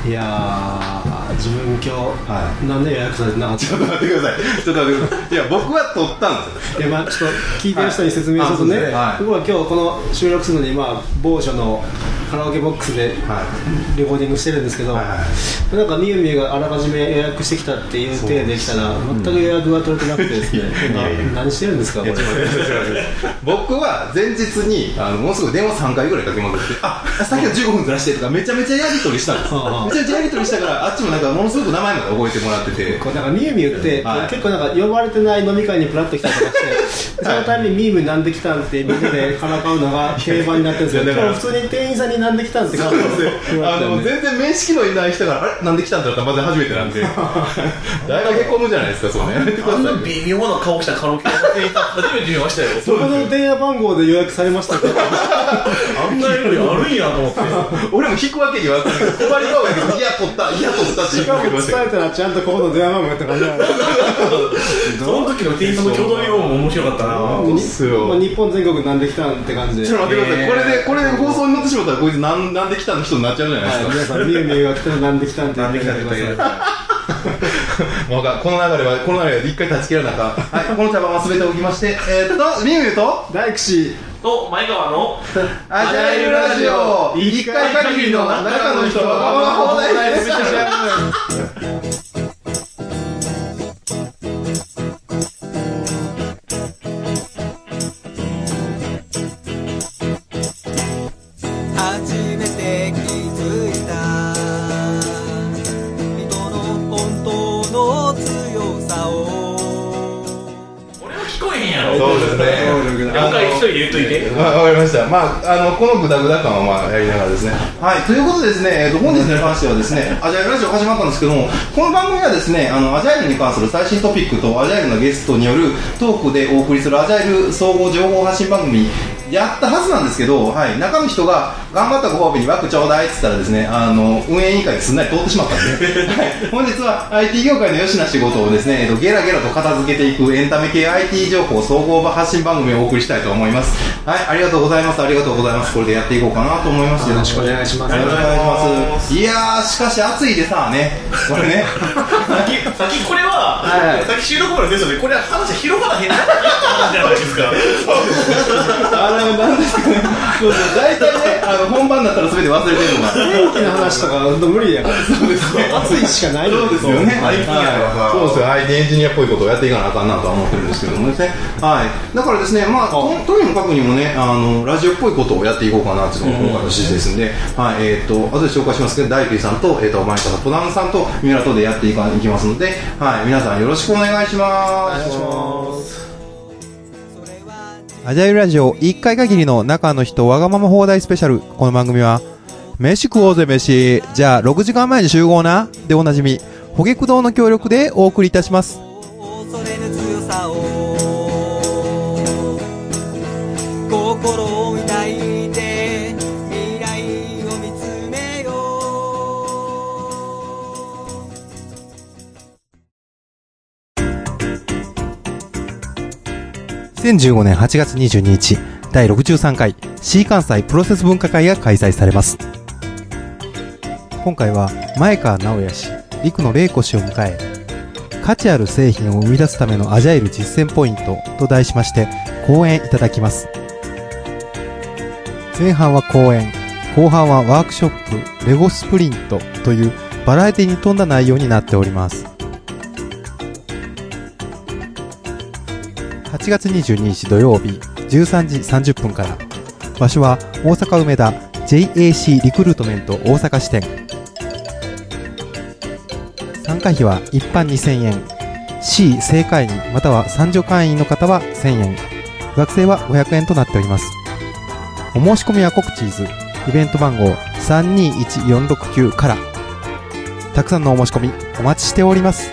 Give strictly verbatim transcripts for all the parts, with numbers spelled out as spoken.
いやー、自分今日、はい、なんで予約されてなかった。 ちょっと待ってください。ちょっと待ってください。いや、僕は撮ったんですよ。 いや、まあ、ちょっと聞いてる人に説明するとね、はい、僕は今日この収録するのに、まあ、某所のカラオケボックスでレコーディングしてるんですけど、はいはい、なんかみゆみゆがあらかじめ予約してきたっていう体できたら、全く予約が取れてなくてですね、うん、何してるんですかこれ。 僕は前日にあのもうすぐ電話さんかいぐらいかけまくって、あ、さっきのじゅうごふんずらしてとかめちゃめちゃやり取りしたんです。めちゃめちゃやり取りしたからあっちもなんかものすごく名前まで覚えてもらってて、 これなんかみゆみゆって、はい、結構なんか呼ばれてない飲み会にプラッと来たりとかして、そのためにみゆみゆなんで来たんってみんなでからかうのが定番になってるんですけど、今日普通に店員さんになんで来たんって感じで、 あの全然面識のいない人があれなんで来たんだったらまず初めてなんで誰がへこむじゃないですか。そうね、 あんな微妙な顔したカラオケの店員さん初めて見ましたよ。 そこの電話番号で予約されましたかあんなやりあるんやと思って俺も引くわけには困り顔やけど、いや取ったいや取ったって言ってました。 伝えたらちゃんとここの電話番号やった感じなんでその時の店員さんの挙動用も面白かったな。 そうっすよ。まあ、日本全国なんで来たんって感じで。 ちょっと待ってください。これでこれで放送に乗ってしまったらこいつなんなんで来たの人になっちゃうじゃないですか。 はい、皆さんみゆみゆが来たらなんで来たんって言ってください。 もうこの流れはこの流れで一回断ち切らなあかん。はい、この茶番は全て置きまして、えー、っとみゆみゆと大工氏と前川のアジャイルラジオ一回限りの中の人はわがまま放題スペシャル。そうですね。 了解、一人で言うといて。 わかりました。まあ、あのこのグダグダ感はまあやりながらですね。はい、ということでですね、えー、と本日に関してはですね、アジャイルラジオ始まったんですけども、この番組はですね、あのアジャイルに関する最新トピックとアジャイルのゲストによるトークでお送りするアジャイル総合情報発信番組やったはずなんですけど、はい、中の人が頑張ったご褒美に枠ちょうだいって言ったらですね、あの運営委員会ですんなり通ってしまったんで、はい、本日は アイティー 業界のよしな仕事をですね、えー、とゲラゲラと片付けていくエンタメ系 アイティー 情報総合発信番組をお送りしたいと思います。はい、ありがとうございます。ありがとうございます。これでやっていこうかなと思います。 よろしくお願いします。 よろしくお願いします。いやー、しかし暑いでさあね、これねさっき、さっきこれは、はい、さっき収録前のテストでこれは話広がらへんなって話じゃないですか。 あの、なんですかね、そうそう、大体ね、あの本番になったら全て忘れてるのが天気の話とか無理やから。 そうですね、 暑いしかない。 そうですよね。アイティー やからさ、そうですよ、アイティー エンジニアっぽいことをやっていかなあかんなとは思ってるんですけどもですね。はい、だからですね、まあ、と, とにもかくにもね、あのラジオっぽいことをやっていこうかなというのが今回の指示ですんで、はい、えーと、後で紹介しますけど、大輝さんと、えーと、前川さん、ポダムさんと三浦とでやっていきますので、はい、皆さんよろしくお願いします。お願いします。 アジャイルラジオいっかい限りの中の人わがまま放題スペシャル。この番組は飯食おうぜ飯、じゃあろくじかんまえに集合なでおなじみホゲク堂の協力でお送りいたします。恐れぬ強さを心を抱いて未来を見つめよう。にせんじゅうごねんはちがつにじゅうににちだいろくじゅうさんかい C 関西プロセス文化会が開催されます。今回は前川直也氏、陸野玲子氏を迎え、価値ある製品を生み出すためのアジャイル実践ポイントと題しまして講演いただきます。前半は講演、後半はワークショップ、レゴスプリントというバラエティに富んだ内容になっております。はちがつにじゅうににち土曜日じゅうさんじさんじゅっぷんから、場所は大阪梅田 ジェイエーシー リクルートメント大阪支店。参加費は一般にせんえん、 C 正会員または参助会員の方はせんえん、学生はごひゃくえんとなっております。お申し込みは告知図、イベント番号さんにいちよんろくきゅうから。たくさんのお申し込みお待ちしております。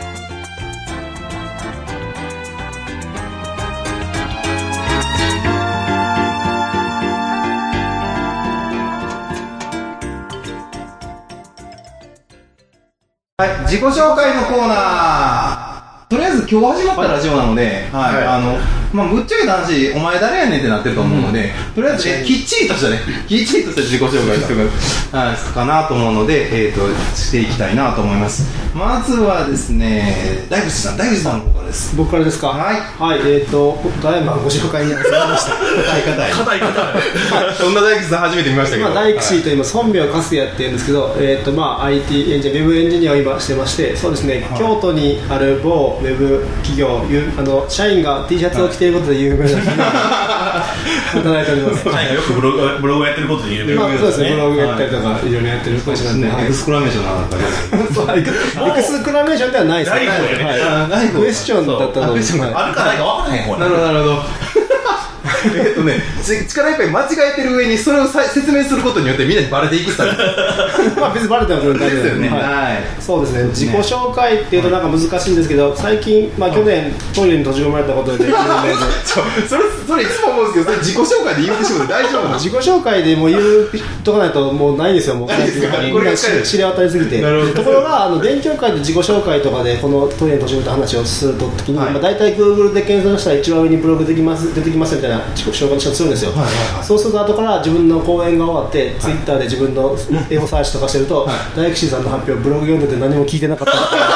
はい、自己紹介のコーナー。とりあえず今日始まったラジオなので、はいはい、あのまあぶっちゃけた話、お前誰やねんってなってると思うので、とりあえずきっちりとしたね、きっちりとした自己紹介してくかなと思うので、えっとしていきたいなと思います。まずはですね、大口さん、大口さんの方からです。 僕からですか。はいはい、えっとただいまご紹介になりました。 硬い硬い硬い硬い。 そんな大口さん初めて見ましたけど。 大口と言います。本名粕谷って言うんですけど、えっとまあ アイティー エンジニア、ウェブエンジニアを今してまして、そうですね、京都にある某ウェブ企業、あの社員が T シャツを着ていることで有名な働いております。 はい、よくブログブログやってることで有名な、 まあ、そうですね、ブログやったりとかいろいろやってる会社なんで、 エクスクラメーションなかったけど、 エクスクラメーションではないですね。クエスチョンだったので、 あるかないか分からへん方。 なるほどなるほど。えっとね、力いっぱい間違えてる上にそれを説明することによってみんなにバレていくスタイル。 まあ別にバレても大丈夫ですよね。はい。そうですね。自己紹介っていうとなんか難しいんですけど、最近まあ去年トイレに閉じ込められたことで有名で、 それそれいつも思うんですけど、それ自己紹介で言ってしまうと大丈夫なの？ 自己紹介でもう言うとかないともうないんですよ。もう最近これが知れ渡りすぎて。ところがあの勉強会で自己紹介とかでこのトイレに閉じ込めた話をするときに、まあ大体 Google で検索したら一番上にブログできます出てきますみたいな自己紹介の人するんですよ。はいはいはい、そうすると後から自分の講演が終わって、はい、ツイッターで自分の英語サーチとかしてると、はい、大吉さんの発表ブログ読んでて何も聞いてなかった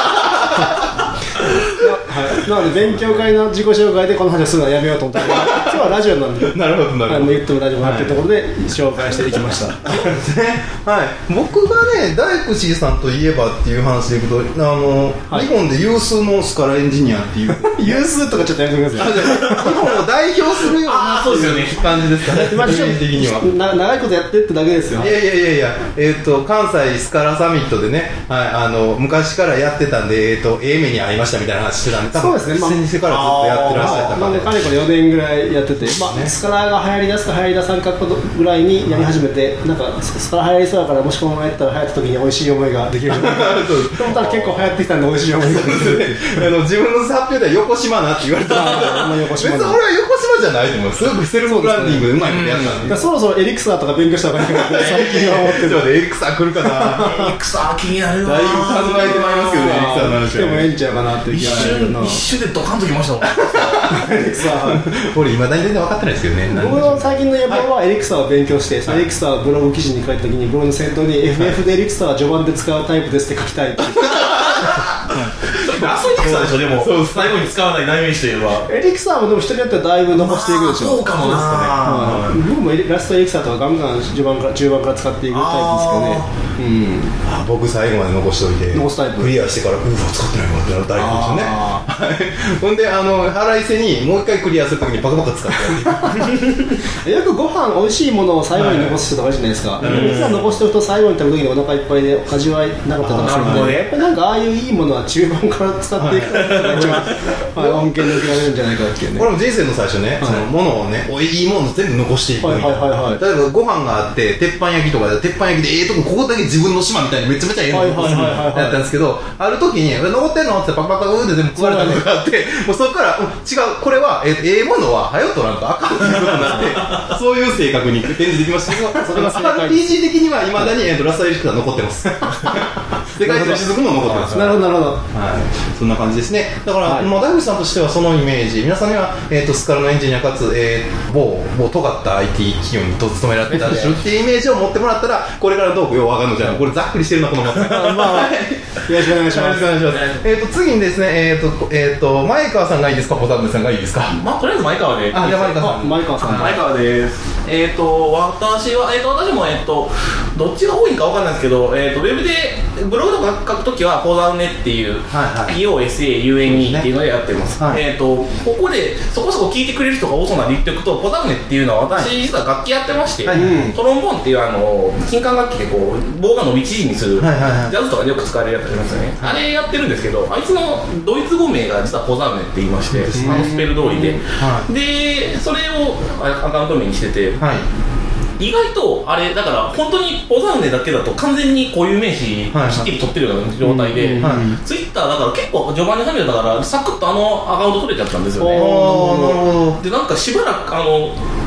はい、なので勉強会の自己紹介でこの話をするのはやめようと思ったけど、今日はラジオなんでなるほどなるほど、 言っても大丈夫なっていうところで紹介していきました。 はい、僕がね大工シーさんといえばっていう話でいくと、あの、はい、日本で有数のスカラエンジニアっていう有数とかちょっとやめてください。日本を代表するようなそうですよね感じですかね。イメージ的にはな長いことやってってだけですよ。 いやいやいやいや、えー、と関西スカラサミットでね、はい、あの昔からやってたんで、えー、と A 目に会いましたみたいな話してたんで、 そうですね、まあ、 先生からずっとやってらっしゃったから、まあ、かれこれよねんぐらいやってて、まあね、スカラが流行りだすか流行りださんかぐらいにやり始めて、なんかスカラ流行りそうだからもしこのままやったら流行った時に美味しい思いができると思ったら結構流行ってきたんで美味しい思いができるあの自分の発表では横島なって言われたんで別に俺は横島じゃないと思う。すごくセルフブランディングでうまいことやったんで、 そろそろエリクサーとか勉強した方がいいかなって最近は思ってる。 エリクサー来るかな。 エリクサー気になるな。 だいぶ考えてまいりますけどね、エリクサーの話は。 でもええんちゃうかなっていう気がするな。 一瞬でドカンときましたもん。 エリクサー俺未だに全然分かってないですけどね。 僕の最近の野望はエリクサーを勉強して、はい、エリクサーブログ記事に書いた時にブログの先頭に エフエフ でエリクサーは序盤で使うタイプですって書きたいってラストエリクサーでしょ。でも最後に使わない内面詞といえばエリクサーもでも人によってはだいぶ伸ばしていくでしょ。 そうかもですかね。 僕もラストエリクサーとかガンガン序盤から中盤から使っていくタイプですかね。うん、 あ僕最後まで残しておいて残すタイプクリアしてからうわ使ってないもんってなるタイプですよね。ほんであの腹いせにもう一回クリアするときにバカバカ使ってやるよくご飯美味しいものを最後に残す人とかいるじゃないですか。エリクサー残しておくと最後に食べるときにお腹いっぱいで味わいなかったりとかするので、なんかああいういいものは中盤から使っていくのが一番恩恵の受けられるんじゃないかっていうね。 これも人生の最初ね、そのものをねいいもの全部残していく。例えばご飯があって鉄板焼きとかで鉄板焼きでええとこここだけ自分の島みたいにめちゃめちゃええの残すやったんですけど、ある時に残ってんのってパクパクパクって全部食われたのがあって、もうそこから違うこれはええものは早うとなんかあかんっていうことになってそういう性格に転じてきましたけど、それが アールピージー 的にはいまだにラストエリクサー残ってます。世界一の雫も残ってます。 なるほどなるほど、 はい、そんな感じですね。だから、はい、もう大口さんとしてはそのイメージ、皆さんには、えー、とスカラのエンジニアかつ、えー、某某尖った アイティー 企業に勤められてたりするっていうイメージを持ってもらったら、これからどうかよう分かんのじゃない。これざっくりしてるなこのまま。まあ、よろしくお願いします。 えー、と次にですね、えーとえー、と前川さんがいいですか、ポタンデさんがいいですか。 まあとりあえず前川で。 あ、じゃあ前川さん。 前川さん。 前川です。えー、と私は、えー、と私も、えー、とどっちが多いんか分かんないですけど、えー、とウェブでブログとか書くときはポザウネっていう、はいはい、ピーオーエスエーユーエヌイー っていうのでやってます、はい、えー、とここでそこそこ聞いてくれる人が多そうなんで言っておくと、ポザウネっていうのは私、はい、実は楽器やってまして、はい、トロンボーンっていうあの金管楽器でこう棒が伸び縮みする、はいはいはい、ジャズとかでよく使われるやつありますよね、はい、あれやってるんですけど、あいつのドイツ語名が実はポザウネって言いまして、あのスペル通りで、はい、でそれをアカウント名にしてて、はい、意外とあれだから本当にポザウネだけだと完全に固有名詞きっちり取ってるような状態で、はいはい、ツイッターだから結構序盤に始めたからサクッとあのアカウント取れちゃったんですよね。でなんかしばらくあの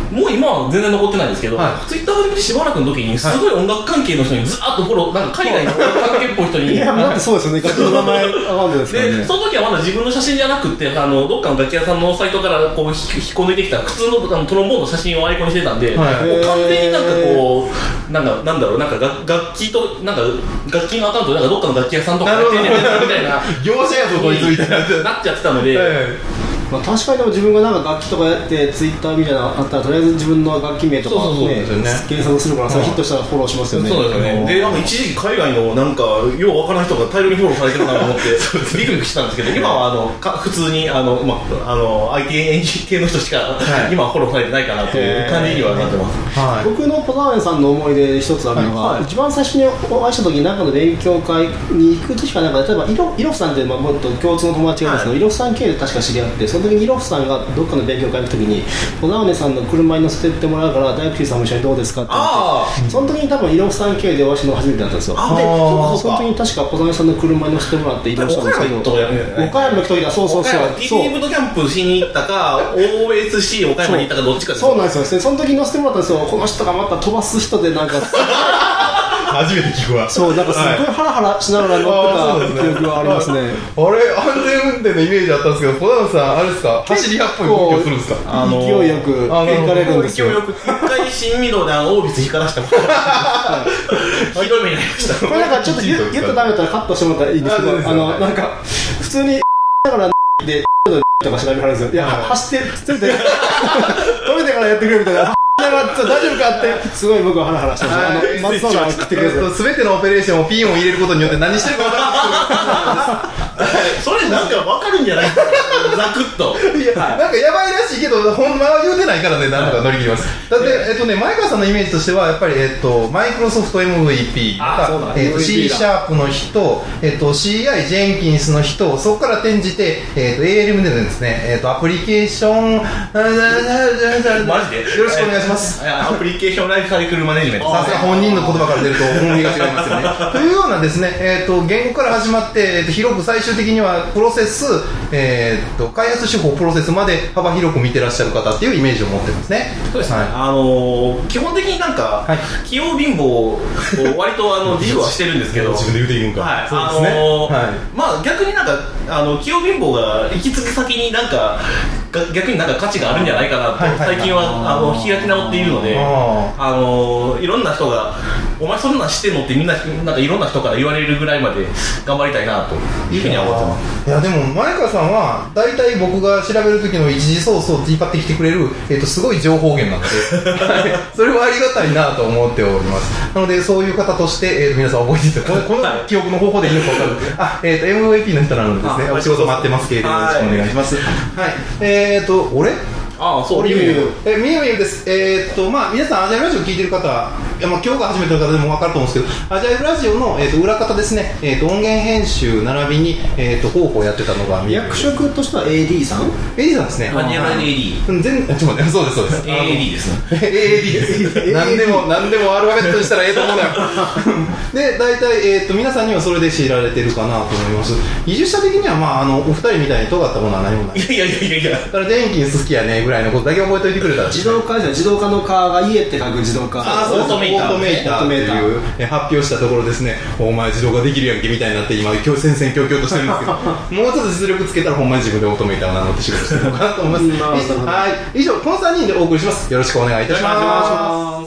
もう今は全然残ってないんですけど、はい、ツイッター始めてしばらくの時にすごい音楽関係の人にずーっとフォロー、なんか海外の音楽関係っぽい人にいやだってそうですよね、楽器の名前アカウントですからね。 でその時はまだ自分の写真じゃなくて、あのどっかの楽器屋さんのサイトからこう引っこ抜いてきた普通のあのトロンボーンの写真をアイコンにしてたんで、はい、もう完全になんかこうなんかなんだろう、なんか楽器となんか楽器のアカウントなんかどっかの楽器屋さんとかやってんねんみたいな業者やぞこいつみたいななっちゃってたので。はいまあ、確かにでも自分がなんか楽器とかやってツイッターみたいなのあったらとりあえず自分の楽器名とか、ね、検索するからそれヒットしたらフォローしますよね。 そうですよね。でなんか一時期海外のなんかようわからない人が大量にフォローされてるなと思ってビクビクしてたんですけど、今はあのか普通にあの、まあ、あの アイティー エンジン系の人しか、はい、今はフォローされてないかなという感じにはなってます、 はい、僕のポザーメンさんの思い出一つあるのが、はい、一番最初にお会いした時に何かの勉強会に行く時かなんか例えばイロイロフさんって、まあ、もっと共通の友達がですけど、はい、イロフさん経由で確か知り合って、その時にイロフさんがどっかの勉強会の時にポザーメンさんの車に乗せてってもらうから大工さんも一緒にどうですかって言って、その時に多分イロフさん経由でお会いしたのが初めてだったんですよ。でその時に確かポザーメンさんの車に乗せてもらって移動したんですけど、岡山の人がそうそうそうピーティー ブートキャンプしに行ったか オーエスシー 岡山に行ったかどっちかです。 そうなんですよ。その時に乗せてもらったんですよ。この人がまた飛ばす人でなんか初めて聞くわ。 そう、なんかすごいハラハラしながら乗ってた記憶がありますね。 あれ、安全運転のイメージあったんですけど、小田さん、あれですか、走りやっぽい動きをするんですか。 あのー、勢いよく行かれるんですよ。 勢いよく、一回新御堂であのオービス光らしたことひどい目になりました。 これなんかちょっと言ったらダメだったらカットしてもらったらいいんですけど、あの、なんか、普通にだからで、とか調べはるんですよ。いや、走って、ついて、止めてからやってくれみたいな。大丈夫かってすごい僕はハラハラしてました。あの松尾が食ってくれてすべてのオペレーションをピンを入れることによって何してるか分からないそれなんか分かるんじゃないですかざくっと。 いや、なんかやばいらしいけどほんまは言うてないからね、なんとか乗り切ります。だって、えっとね、前川さんのイメージとしてはやっぱり、えっと、マイクロソフト エムブイピー とか、えっと、C シャープの人、えっと、シーアイ ジェンキンスの人、そこから転じて、えっと、エーエルエム でですね、えっと、アプリケーションマジでよろしくお願いします。 アプリケーションライフサイクルマネジメント、 さすが本人の言葉から出ると重みが違いますよねというようなですね、えー、と言語から始まって、えー、と広く最終的にはプロセス、えー、と開発手法プロセスまで幅広く見てらっしゃる方っていうイメージを持ってますね。 そうですね、はい、あのー、基本的になんか、はい、器用貧乏を割とあの自負はしてるんですけど自分で言うていくんか、 はい、そうですね、あのーはい、まあ逆になんかあの器用貧乏が行き着く先になんか逆になんか価値があるんじゃないかなと最近はあの開き直っているので、あのいろんな人がお前そんなんしてんのってみんななんかいろんな人から言われるぐらいまで頑張りたいなというふうには思ってます。 いやでも前川さんは大体僕が調べる時の一時ソースを引っ張ってきてくれる、えー、とすごい情報源なのでそれはありがたいなと思っております。なのでそういう方として、えー、と皆さん覚えていてこの、この記憶の方法でいいのか分かるあ、えー、と エムブイピー の人なのでですね、お仕事待ってますけれどもよろしくお願いします。はい、えーと俺ああ、そう、 みゆみゆえみゆみゆです。えー、っとまあ皆さんアジャイルラジオ聞いてる方は、いやまあ今日が初めての方でも分かると思うんですけど、アジャイルラジオの、えー、っと裏方ですね、えー、っと音源編集並びに、えー、っと広報やってたのが役職としては エーディー さんエーディー さんですね。 アジャイル エーディー全然ちょっと待ってそうですそうですエーディー ですねエーディー です何でも何でもアルファベットにしたらええと思うなよで大体、えー、っと皆さんにはそれで知られてるかなと思います。技術者的にはまああのお二人みたいに尖ったものは何もない。 いやいやいやいやだからジェンキンス好きやねぐらいのことだけ覚えておいてくれたら自動化ですね。自動化の化が家って書く自動化。 ああ、そうそう、オートメーターっていうえ発表したところですね、お前自動化できるやんけみたいになって今今日戦々恐々としてるんですけどもうちょっと実力つけたらほんまに自分でオートメーターを名乗って仕事してるのかなと思いますはい、以上このさんにんでお送りします。よろしくお願いいたします。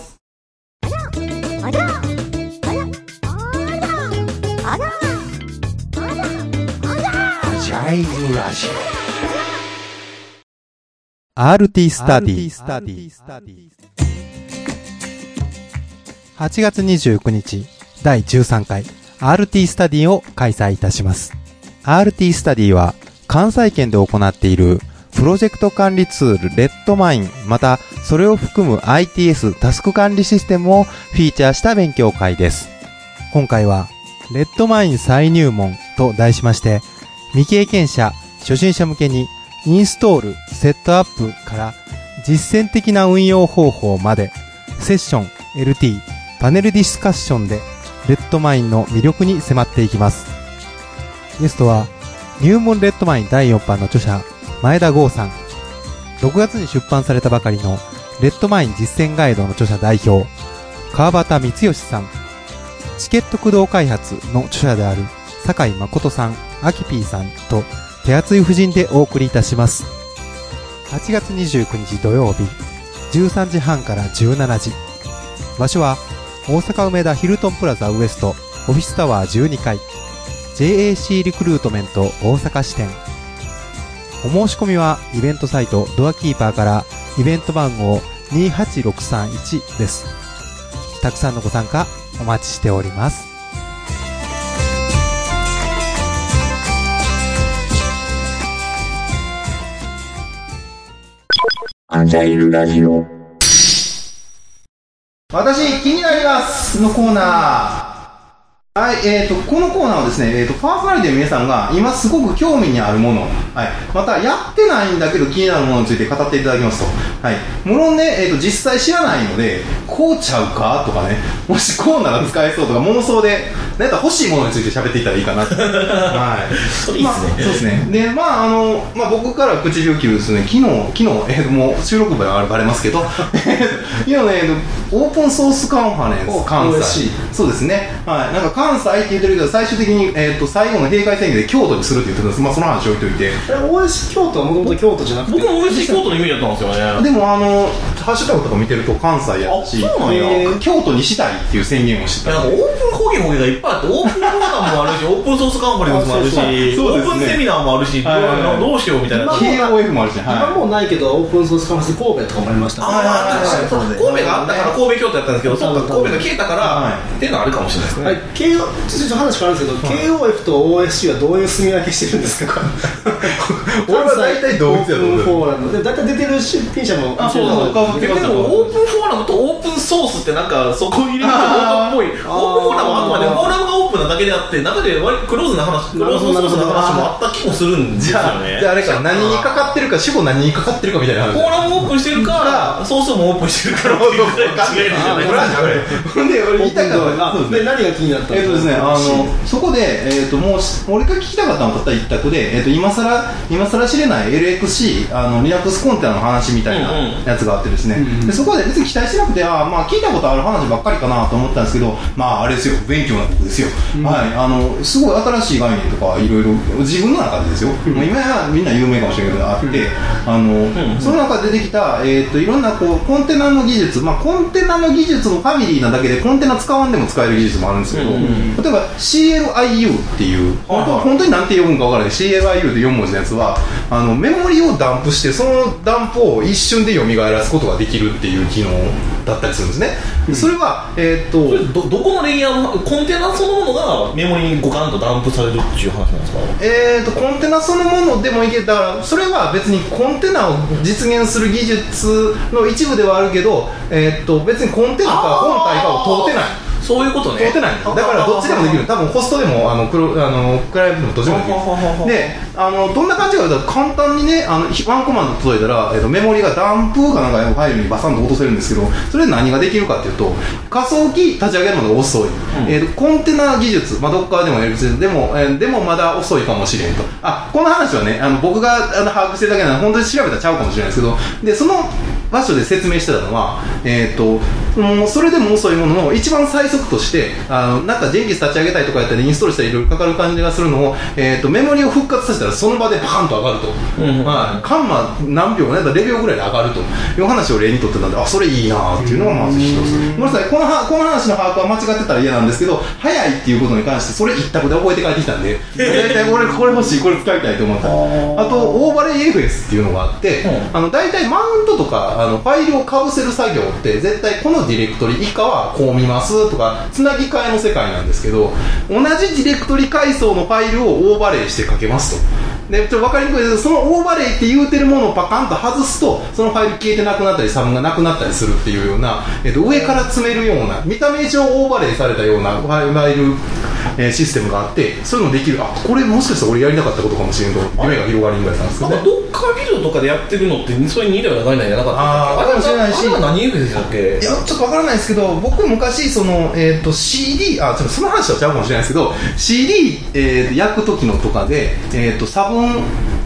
アールティー スタディはちがつにじゅうくにちだいじゅうさんかい アールティー スタディを開催いたします。 アールティー スタディは関西圏で行っているプロジェクト管理ツールレッドマインまたそれを含む アイティーエス タスク管理システムをフィーチャーした勉強会です。今回はレッドマイン再入門と題しまして、未経験者初心者向けにインストール、セットアップから実践的な運用方法までセッション、エルティー、パネルディスカッションでレッドマインの魅力に迫っていきます。ゲストは入門レッドマインだいよんばんの著者前田剛さん、ろくがつに出版されたばかりのレッドマイン実践ガイドの著者代表、川端光義さん、チケット駆動開発の著者である酒井誠さん、アキピーさんと手厚い布陣でお送りいたします。はちがつにじゅうくにち土曜日、じゅうさんじはんからじゅうしちじ。場所は大阪梅田ヒルトンプラザウエストオフィスタワーじゅうにかい ジェイエーシー リクルートメント大阪支店。お申し込みはイベントサイトドアキーパーからイベント番号にはちろくさんいちです。たくさんのご参加お待ちしております。 アジャイルラジオ。私気になりますのコーナー。はい、えーと、このコーナーはですね、えーと、パーソナリティの皆さんが今すごく興味にあるもの、はい、またやってないんだけど気になるものについて語っていただきますと、はい、無論ね、えーと、実際知らないので、こうちゃうかとかね、もしこうなら使えそうとか妄想で、なんか欲しいものについて喋っていったらいいかなと。はい。 それいいですね。 まあ、そうですね。で、まあ、あの、まあ、僕から口火を切るですね、昨日、昨日、えーと、もう収録日はバレますけど、昨日ね、えーと、オープンソースカンファレンス、関西。そうですね。はい。なんか関西って言ってるけど、最終的に、えーと、最後の閉会宣言で京都にするって言ってたんです。まあ、その話置いといて。 え、オーエス 京都はもともと京都じゃなくて。 僕も オーエス 京都のイメージだったんですよね。 でも、あの、ハッシュタグとか見てると関西やし、 そうなんや、 えー、京都にしたいっていう宣言をしてた。 なんかオープン講義講義がいっぱいあって、オープンフォーラムもあるし、オープンソースカンファレンスもあるし、 そうそうそうオープンセミナーもあるし、はいはいはい、どうしようみたいな。 ケーオーエフ もあるし、はい、 今もうないけど、オープンソースカンファレンス神戸とかもありました、ね。 ああ、神戸があったから神戸京都やったんですけど、そうか、神戸が消えたから、はい、っていうのはあるかもしれないですね。はい、 K、ちょっと話変わるんですけど、はい、ケーオーエフ と オーエスシー はどういう住み分けしてるんですか？ 俺は大体同一やと思う。 オープンフォーラムで大体出てる出品者も、 あ、そうそうそう。でもオープンフォーラムとオープンソースってなんかそこ入れるとオープンっぽい。オープンフォーラムはあくまでフォーラムがオープンなだけであって、中で割クローズな話、クローズソースの話もあった気もするんですよね。 じゃああれか、何にかかってるか、主語何にかかってるかみたいな話。 フォーラムオープンしてるか、ソースもオープンしてるからっていうぐらい違いですよね。 ほんで俺言いたかった。 で何が気になったの？ えっとですね、あのそこでえっともう俺が聞きたかったのたった一択で、えっと今さら今さら知れない エルエックスシー あの Linux コンテナの話みたいなやつがあってですね、うんうん、でそこで別に期待してなくて、あまあ聞いたことある話ばっかりかなと思ったんですけど、まああれですよ、勉強なとこですよ。うん、はい、あのすごい新しい概念とかいろいろ自分の中でですよ。うん、今はみんな有名かもしれないけどあって、うん、あの、うん、その中で出てきたえっといろんなこうコンテナの技術、まあコンテナの技術のファミリーなだけでコンテナ使わんでも使える技術もあるんですけど、うん、例えば シーエルアイユー っていう本当、本当に何て読むんか分からない シーエルアイユー ってよん文字のやつはあのメモリをダンプしてそのダンプを一瞬で蘇らすことができるっていう機能だったりするんですね。うん、それはえー、っとど, どこのレイヤーのコンテナそのものがメモリにゴカンとダンプされるっていう話なんですか？ えー、っとコンテナそのものでもいけたら、それは別にコンテナを実現する技術の一部ではあるけど、えー、っと別にコンテナか本体かを通ってない。 そういうことね。 通ってないんです。だからどっちでもできる。多分ホストでもあのクロあのクライアントでもどっちでもできる。で、あのどんな感じかというと簡単にね、あのワンコマンド届いたら、えー、とメモリがダンプかなんかのファイルにバサンと落とせるんですけど、それで何ができるかというと、仮想機立ち上げるのが遅い。うん、えー、とコンテナ技術、まあどっかでもやるでも、えー、でもまだ遅いかもしれんと。あ、この話はね、あの僕があの把握してるだけなので本当に調べたらちゃうかもしれないですけど、でその場所で説明してたのは、えー、ともうそれでも遅いものの一番最速として、あのなんかジェンキンス立ち上げたいとかやったらインストールしたらいろいろかかる感じがするのを、えー、とメモリを復活させたらその場でパーンと上がると、うん、はい、カンマ何秒ね、ゼロびょうぐらいで上がるという話を例にとってたんで、あ、それいいなっていうのがまず一つ。ごめんなさい、このはこの話の把握は間違ってたら嫌なんですけど、早いっていうことに関してそれ一択で覚えて帰ってきたんで、大体これこれ欲しい、これ使いたいと思った。あとオーバレイ エフエス っていうのがあって、うん、あの大体マウントとかあのファイルをかぶせる作業って絶対このディレクトリ以下はこう見ますとかつなぎ替えの世界なんですけど、同じディレクトリ階層のファイルをオーバレイして書けますと。でちょっと分かりにくいですけど、そのオーバレイって言うてるものをパカンと外すとそのファイル消えてなくなったり差分がなくなったりするっていうような、えっと、上から詰めるような見た目上オーバレイされたようなファイル、えー、システムがあって、そういうのできる。あ、これもしかしたら俺やりたかったことかもしれんと夢が広がりんぐらいなんですけどね。 なんかドッカービルドとかでやってるのってそれに似たような概念じゃなかったああかもしれないし、 あれは何 エフエス でしたっけ？ いやちょっと分からないですけど、僕昔その、えー、と シーディー あちょっとその話はちゃうかもしれないですけど シーディー、えー、焼く時のとかで、えー、と差分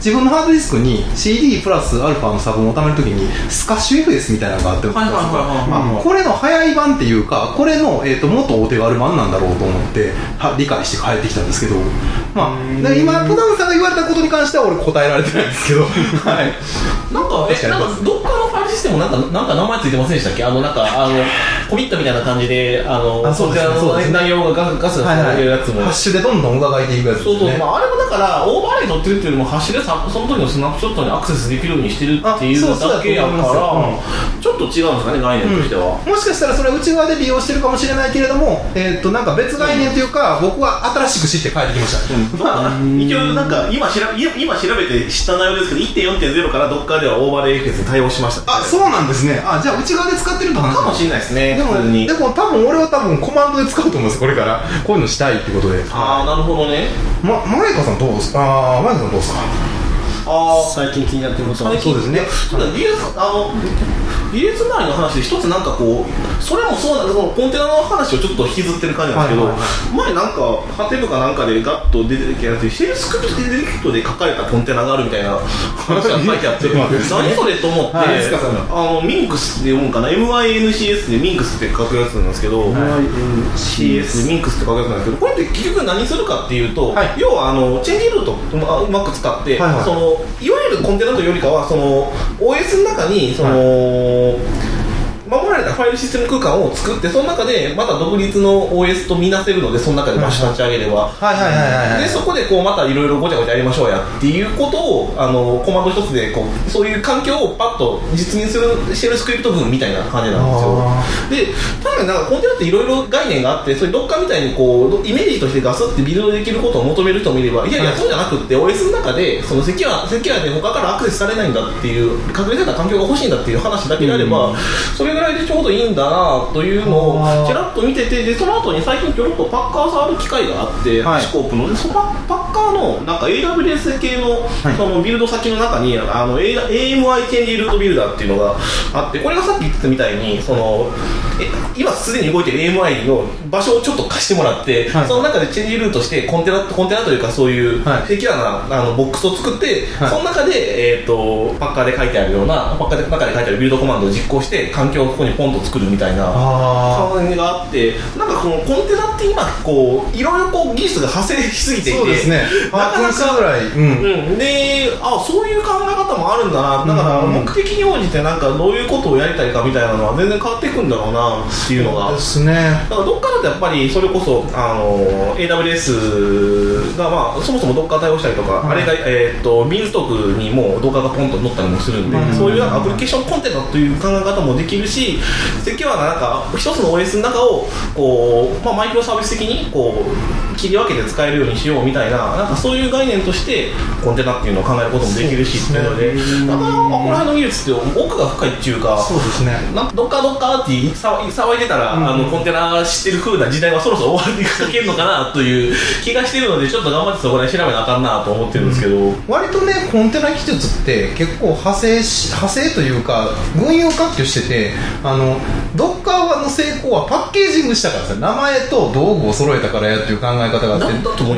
自分のハードディスクに シーディー プラスアルファの差分を貯めるときにスカッシュ エフエス みたいなのがあって、はいはいはいはい、これの早い版っていうか、これの、えー、と元お手軽版なんだろうと思っては理解して帰ってきたんですけど、まあ、今戸田さんが言われたことに関しては俺答えられてないんですけど、はい、 なんかえなんかどっかのファイルシステムなんかなんか名前ついてませんでしたっけ？あのなんかあのコミットみたいな感じであのあそうですね、そうですね、 内容がガスがされるやつも、 ハッシュでどんどん伺いていくやつですね。 そうそう、まあ、あれもだからオーバーレイ取ってるっていうよりもハッシュでさその時のスナップショットにアクセスできるようにしてるっていうだけやから、ちょっと違うんですかね、概念としては、 うん、もしかしたらそれは内側で利用してるかもしれないけれども、えー、っとなんか別概念というか、うん、僕は新しく知って帰ってきました、 うん、一応なんか今調べ、今調べて知った内容ですけど いってんよんてんゼロ からどっかではオーバーレイエフエスに対応しました、 あ、そうなんですね。あ、じゃあ内側で使ってると話かもしれないですね。 でも、でも多分俺は多分コマンドで使うと思うんです、これからこういうのしたいってことで。 ああ、なるほどね。 ま、マイカさんどうですか？あー、マイカさんどうですか？ あ最近気になってることはそうですね。 ただ ディーエス あの ディーエス 周りの話で一つなんかこうそれもそうなんですけど、コンテナの話をちょっと引きずってる感じなんですけど、はいはいはい、前なんかハテブかなんかでガッと出てきたやつでシェルスクリプトディレクトで書かれたコンテナがあるみたいな話が書いてあって何それと思って、はい、あのミンクスって読むんかな、 エムアイエヌシーエス でミンクスって書くやつなんですけど、 エムアイエヌシーエス でミンクスって書くやつなんですけど、これって結局何するかっていうと、はい、要はあのチェンジルートをうまく使って、はいはい、そのいわゆるコンテナというよりかはその オーエス の中にその、はい守られたファイルシステム空間を作って、その中でまた独立の オーエス と見なせるので、その中でバッシュ立ち上げれば、でそこでこうまたいろいろごちゃごちゃやりましょうやっていうことをあのコマンド一つでこうそういう環境をパッと実現するシェルスクリプト群みたいな感じなんですよ。で確かになんかコンテナっていろいろ概念があって、そういうどっかみたいにこうイメージとしてガスってビルドできることを求める人もいれば、いやいやそうじゃなくって オーエス の中でそのセキュアセキュアで他からアクセスされないんだっていう隠れてた環境が欲しいんだっていう話だけであれば、うん、それぐらいでちょうどいいんだなというのをちらっと見てて、でその後に最近ちょろっとパッカー触る機会があって、はい、シコープのでそのパッカーのなんか エーダブリューエス 系の、はい、そのビルド先の中にあの エーエムアイ チェンジルートビルダーっていうのがあって、これがさっき言ってたみたいにそのえ今すでに動いてる エーエムアイ の場所をちょっと貸してもらって、はい、その中でチェンジルートしてコンテナコンテナというかそういうセキュアなあのボックスを作って、はい、その中で、えー、とパッカーで書いてあるようなパッカーの中で書いてあるビルドコマンドを実行して環境をここにポンと作るみたいな感じがあって、なんかこのコンテナって今こういろいろこう技術が派生しすぎていて、 そうですね、 なかなかぐらい、うんうん、であそういう考え方もあるんだな、だから目的に応じてなんかどういうことをやりたいかみたいなのは全然変わっていくんだろうなっていうのが、 そうですね、 だからどっかだとやっぱりそれこそあの エーダブリューエス が、まあ、そもそもドッカー対応したりとか、うん、あれが、えー、とビーンストックにも動画がポンと載ったりもするんで、うん、そういうアプリケーションコンテナという考え方もできるし、セキュアななんか一つの オーエス の中をこう、まあ、マイクロサービス的にこう切り分けて使えるようにしようみたいな、なんかそういう概念としてコンテナっていうのを考えることもできるしっていうので、なかなかこの辺の技術って奥が深いっていうか、 そうですね、 なんかどっかどっかって騒いでたら、うん、あのコンテナ知ってる風な時代はそろそろ終わりにかけるのかなという気がしてるので、ちょっと頑張ってそこら辺調べなあかんなと思ってるんですけど、うん、 割とねコンテナ技術って結構派生し派生というか群雄割拠してて、あのドッカーの成功はパッケージングしたからですね、名前と道具を揃えたからやっていう考え方があって、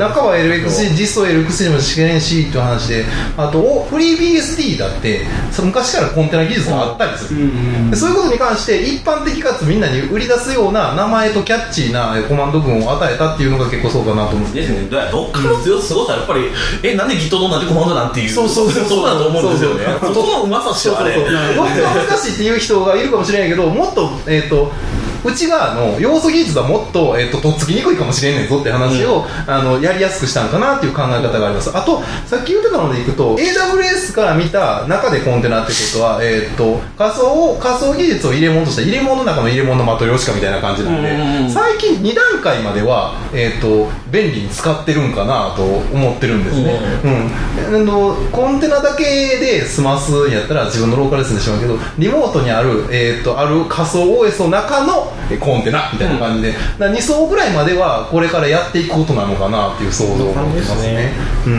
中は エルエックスシー、実装 エルエックスシー でも試験 C っていう話で、あとフリー ビーエスティー だって昔からコンテナ技術があったりする、うん、でそういうことに関して一般的かつみんなに売り出すような名前とキャッチーなコマンド群を与えたっていうのが結構そうかなと思うんですね。どっかの強さすごさはやっぱり、うん、えなんで Git のなんてコマンドなんていう、 そうそうそうそう、 そこだと思うんですよね。そこのうまさっしょあれ。 どっか難しいっていう人がいるかもしれないけど、もっとえっ、ー、と内側の要素技術はもっと、えー、ととっつきにくいかもしれんねんぞって話を、うん、あのやりやすくしたのかなっていう考え方があります。あとさっき言ってたのでいくと エーダブリューエス から見た中でコンテナってことは、えー、と仮想を仮想技術を入れ物とした入れ物の中の入れ物のマトリョーシカみたいな感じなんで、うん、最近に段階までは、えー、と便利に使ってるんかなと思ってるんですね、うんうん、あのコンテナだけで済ますんやったら自分のローカルレッスンでしまうけど、リモートにある、えー、とある仮想 オーエス の中のコンテナみたいな感じで、うん、だからに層ぐらいまではこれからやっていくことなのかなっていう想像を持ってますね。うん。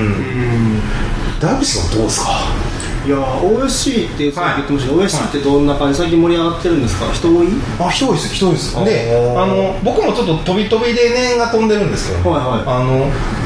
ダイブシさんどうですか？ いや オーエスシー ってさっき言ってましたけど、はい、オーエスシー ってどんな感じ、最近盛り上がってるんですか？人多い？ あ、人多いです、人多いです。で、あの僕もちょっと飛び飛びで念が飛んでるんですけど、はいはい、あの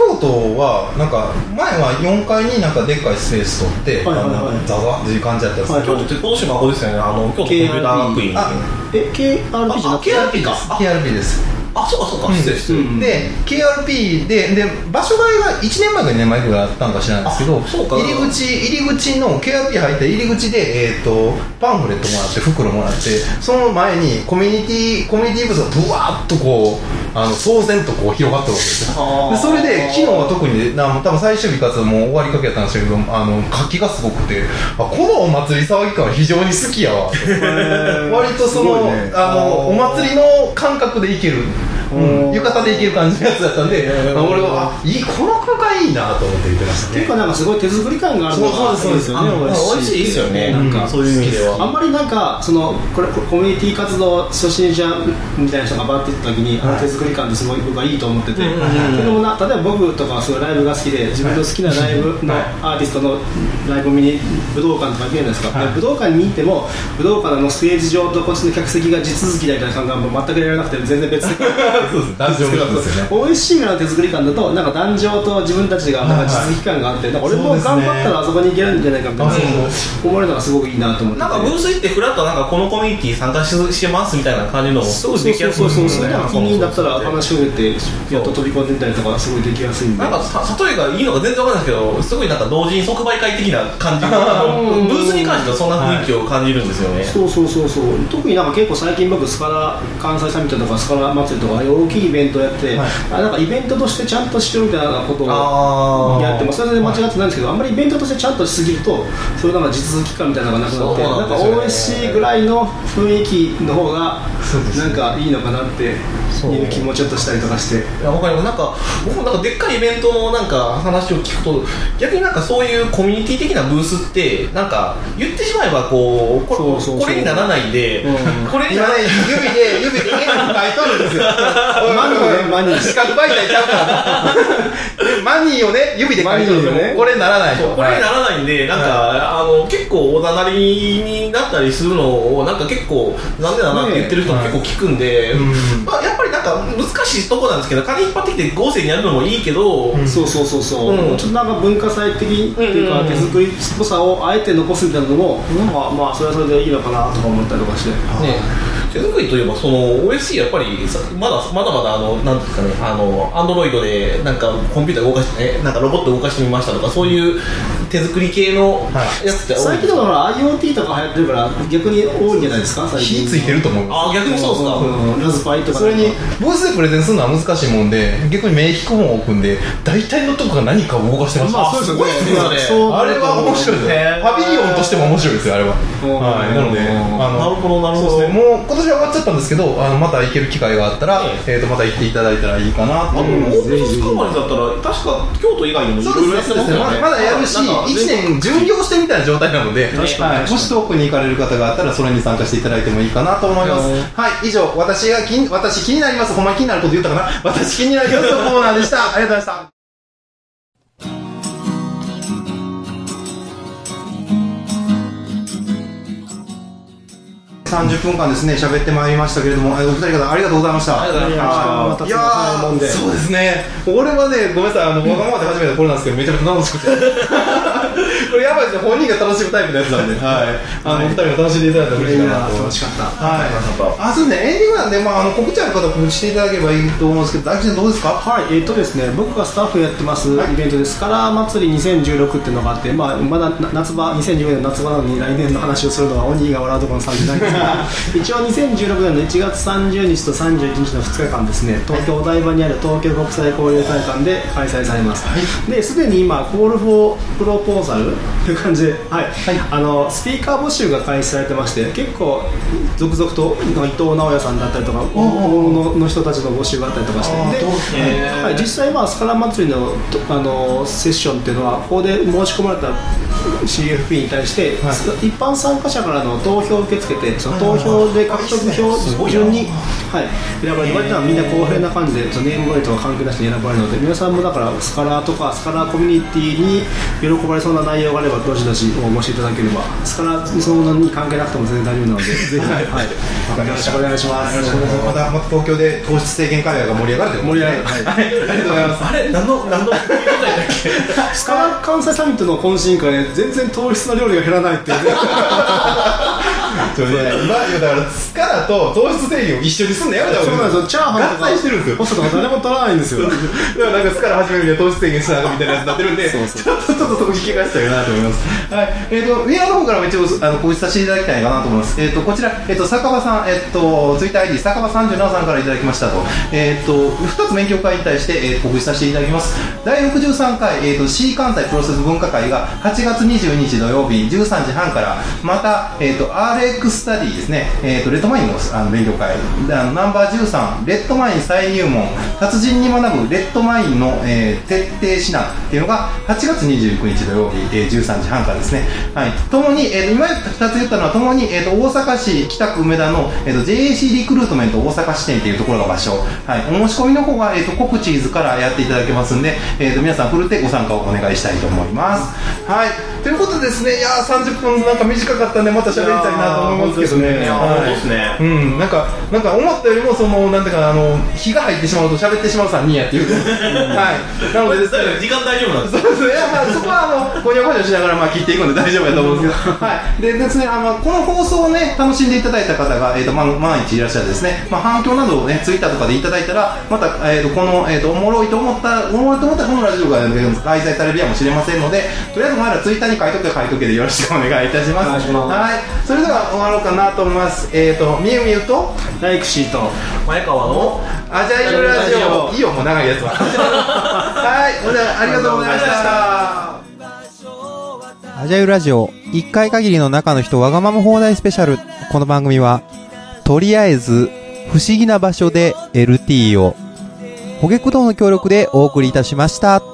京都はなんか前はよんかいになんかでっかいスペース取って、はいはいはい、ザザっていう感じだったんですけど、 京都って今年もここですよね、あの京都コンピューター学院。 え ケーアールピー じゃなくてケーアールピー かケーアールピー です。 あ、そうかそうか、失礼失礼。 で ケーアールピー でで場所替えがいちねんまえかにねんまえぐらいあったんか知らないんですけど、入り口入り口の ケーアールピー 入った入り口で、えー、とパンフレットもらって袋もらって、その前にコミュニティコミュニティブースがブワーッとこうあの騒然とこう広がったわけですよ。でそれで昨日は特にな多分最終日かつもう終わりかけやったんですけど、あの活気がすごくて、あこのお祭り騒ぎ感は非常に好きやわ割とその、ね、あのお祭りの感覚でいける、うん、浴衣でいける感じのやつだったんで、俺はあいいこの空間いいなと思って言ってましたね。 結構なんかすごい手作り感があるのがそうですよね。 美味しいですよね。なんかそういう意味ではあんまりなんかそのこれコミュニティ活動初心者みたいな人がバーっていった時に、はい、あの手作り感ってすごい僕はいいと思ってて、うんうんうん、でもな例えば僕とかはすごいライブが好きで自分の好きなライブのアーティストのライブを見に武道館とか行くじゃないですか、はい、で武道館に行っても武道館のステージ上とこっちの客席が地続きだみたいな感覚は全くやらなくて全然別でそうです団長ですよね。 美味しいぐらいの手作り感だとなんか壇上と自分たちがなんか地続き感があって、なんか俺も頑張ったらあそこに行けるんじゃないかみたいな思われるのがすごくいいなと思って、 なんかブース行ってフラッとなんかこのコミュニティ参加 し, しますみたいな感じのすごいできやすいですね。 気になったら話を言ってやっと飛び込んでみたりとかすごいできやすいんで、 なんか例えがいいのか全然わかんないですけど、すごいなんか同時に即売会的な感じのブースに関してはそんな雰囲気を感じるんですよね、はい、 そうそうそうそう。特になんか結構最近僕スカラ関西サミットとかスカラ祭りとか大きいイベントやって、はい、あなんかイベントとしてちゃんとしようみたいなことをやってます。それで間違ってないんですけど、あんまりイベントとしてちゃんとしすぎるとそれなんか地続き感みたいなのがなくなって、なんか オーエスシー ぐらいの雰囲気の方がなんかいいのかなっていう気もちょっとしたりとかして、 いや分かります。なんか僕もなんかでっかいイベントのなんか話を聞くと逆になんかそういうコミュニティ的なブースってなんか言ってしまえばこうこ れ, そうそうそうこれにならないんで、うん、これにならない指で指で絵に書いとるんですよマニーねマニー視覚媒体ちゃうからマニーをね指で書いとるんですよ、ね、これにならないとこれにならないんで、なんか、はい、あの結構おざなりになったりするのをなんか結構なんでだなって言ってる人も結構聞くんで、ねうんまあ、やっぱりなんか難しいところなんですけど、金引っ張ってきて豪勢にやるのもいいけど、 うん、そうそうそうそう、うん、ちょっとなんか文化祭的っていうか、うんうんうん、手作りっぽさをあえて残すみたいなのもなんかまあそれはそれでいいのかなとか思ったりとかして、ね、 手作りといえばその オーエスシー やっぱりまだまだまだあのなんですかね、あのアンドロイドでなんかコンピューター動かして、ね、なんかロボット動かしてみましたとかそういう手作り系のやつって多い、 最近だから IoT とか流行ってるから逆に多いんじゃないですか。最近火ついてると思う。 あ逆にそうですか、 うん、ラズパイとかそれにブースでプレゼンするのは難しいもんで逆に目引く本を置くんで大体のとこが何かを動かしてました、 まあ、そうですよね。 あれは面白いですね。パビリオンとしても面白いですよあれは、はい、なのであのなるほどなるほど、 そうですね、もう今年は終わっちゃったんですけどあのまた行ける機会があったら、えー、とまた行っていただいたらいいかなと思います。 オープンスカマリだったら確か京都以外にもいろいろやってますよね。 まだやるしいちねん巡業してみたいな状態なので、はい、もし遠くに行かれる方があったらそれに参加していただいてもいいかなと思います。はい以上私が気に私気になりますほんまに気になること言ったかな私気になりますのコーナーでした。ありがとうございました。さんじゅっぷんかんですね喋ってまいりましたけれども、お二人方ありがとうございました。 ありがとうございました。 いやーそうですね、俺はねごめんなさい、あのわがままで初めてこれなんですけどめちゃめちゃ楽しくてこれやばいですね、本人が楽しむタイプのやつなんで、はい、あのお二人も楽しんでいただいたら嬉しいかなと。 楽しかった。 はい。あそうね、エンディングなんで、まあ、あの告知ある方は告知していただければいいと思うんですけど、大吉さんどうですか。 はい、えーとですね、僕がスタッフやってますイベントでスカラー祭りにせんじゅうろくっていうのがあって、まあ、まだ夏場にせんじゅうごねんの夏場なのに来年の話をするのは鬼が笑うところのさんじゅうないんですが一応にせんじゅうろくねんのいちがつさんじゅうにちとさんじゅういちにちのふつかかんですね、東京お台場にある東京国際交流会館で開催されます。はい、ですでに今コールフォープロポーザルという感じで、はいはい、あのスピーカー募集が開始されてまして、結構続々と伊藤直哉さんだったりとか大物の人たちの募集があったりとかしてで、はい、実際まあスカラ祭りの、あのセッションっていうのはここで申し込まれたシーエフピー に対して、はい、一般参加者からの投票を受け付けて、その投票で獲得票順に、はい、選ばれる場合はみんな公平な感じで、そのネームバリとか関係なしに選ばれるので、皆さんもだからスカラーとかスカラーコミュニティに喜ばれそうな内容があればどしどし応募していただければ、スカラーそのものに関係なくても全然大丈夫なので、ぜひ、はいはい、よろしくお願いします。 またまた東京で糖質制限会話が盛り上がるということで、ね、盛り上がる、はい、ありがとうございます。あれ何の何のスカラー関西サミットの懇親会で全然糖質の料理が減らないっていうねそうね、今だからスカラと糖質制限を一緒にすんのやめた方がいい。 そうなんですよ。チャーハンとかしてるんですよ。 ホストとか誰も取らないんですよ。だからなんかスカラ始めるには糖質制限しなあかんみたいなやつになってるんで、そうそうちょっとちょっとそこ引き返したいなと思います。はい。えっ、ー、とウェアの方からも一応あの告知させていただきたいかなと思います。えっ、ー、とこちらえっ、ー、と酒場さんえっ、ー、とツイッターアイディー 酒場さんじゅうななさんからいただきましたと。えっ、ー、とふたつ勉強会に対して、えー、告知させていただきます。だいろくじゅうさんかいえっ、ー、と C 関西プロセス文化会がはちがつにじゅうににち土曜日じゅうさんじはんから、またえっ、ー、と アールエックス スタディですね。えー、とレッドマインのあの勉強会あのナンバーじゅうさんレッドマイン再入門達人に学ぶレッドマインの、えー、徹底指南っていうのがはちがつにじゅうくにち土曜日、えー、じゅうさんじはんからですね。はい、ともに、えー、と今ふたつ言ったのはともに、えー、と大阪市北区梅田の、えー、と ジェイエーシー リクルートメント大阪支店っていうところが場所、はい、お申し込みの方は、えー、と告知図からやっていただけますんで、えー、と皆さんふるってご参加をお願いしたいと思います。はい、ということでですね、いやーさんじゅっぷんなんか短かったんでまた喋りたいなと思いますけどね。 本当ですね。 うん、なんかなんか思ったよりもそのなんていうかあの火が入ってしまうと喋ってしまうさんにんやっていう、はい、なのでですね時間大丈夫なんですか。 そうですね、まあそこはあのゴニョゴニョしながらまあ切っていくんで大丈夫やと思うんですけど、はい、でですねあのこの放送をね楽しんでいただいた方がえっ、ー、とま万一いらっしゃるですね、まあ反響などをねツイッターとかでいただいたらまたえっ、ー、とこのえっ、ー、とおもろいと思ったおもろいと思ったらこのラジオが開催されるやもしれませんので、とりあえずまだツイッターに書いとけ書いとけでよろしくお願いいたします。はい、それでは終わろうかなと思います。えっ、ー、とみゆみゆとライクシーと前川のアジャイルラジオ、いいよもう長いやつははい、ほんでありがとうございました。 アジャイルラジオいっかい限りの中の人わがまま放題スペシャル。この番組はとりあえず不思議な場所で エルティー をホゲクドの協力でお送りいたしました。